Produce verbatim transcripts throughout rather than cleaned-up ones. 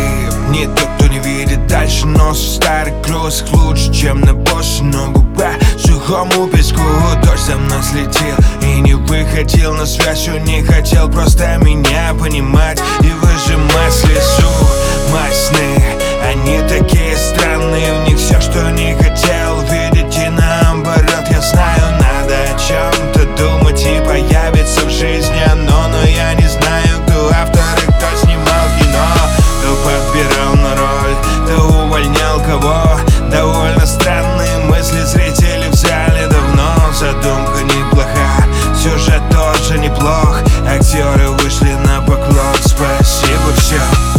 Не тот, кто не видит дальше, но со старых кросах лучше, чем на босоногу по сухому песку. Дождь за мной слетел и не выходил на связь. Все не хотел просто меня понимать и выжимать слезу. Мои сны, они такие странные, в них все, что не хотел видеть, и наоборот. Я знаю, надо о чем-то думать и появится в жизни оно, но я не знаю, кто автор и кто снимал кино, кто подбирал на роль, кто увольнял кого. Довольно странные мысли зрители в зале давно. Задумка неплоха, сюжет тоже неплох, актеры вышли на поклон. Спасибо, все.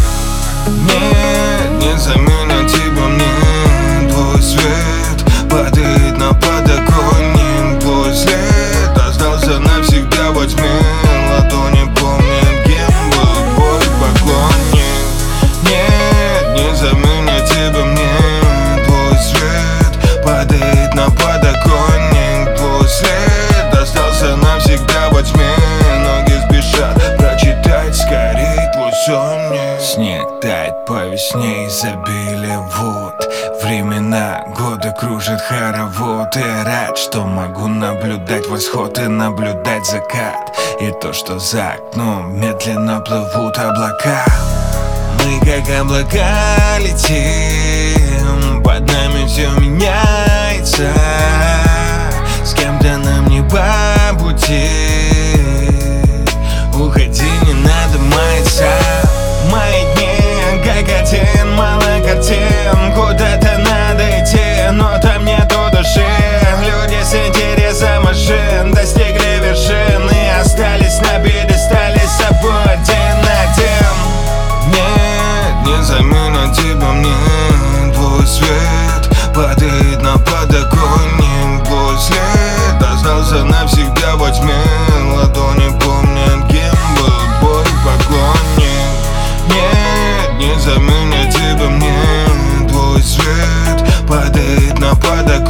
Нет, не заменят тебя мне. Твой свет падает на подоконник. Твой след остался навсегда во тьме. Ладони помнят, кем был твой поклонник. Нет, не заменят тебя мне. Твой свет падает на подоконник. Твой след остался навсегда во тьме. Ноги спешат прочитать скорей твой сонник. Снег тает по весне, изобилие вод. Времена года кружит хоровод. Я рад, что могу наблюдать восход и наблюдать закат. И то, что за окном медленно плывут облака. Мы как облака летим, под нами все меняется. С кем-то нам не по пути. Уходи, не надо маяться. Мои дни как один, мало картин. Куда-то надо идти, но там нету души. Люди с интересом машин достигли вершины, остались на пьедестале с собой один на один. Нет, не заменят тебя мне. Твой свет падает на подоконник. Твой след остался навсегда во тьме. Ладони помнят, кем был твой поклонник. Нет, не заменят тебя мне. Твой свет падает на подоконник.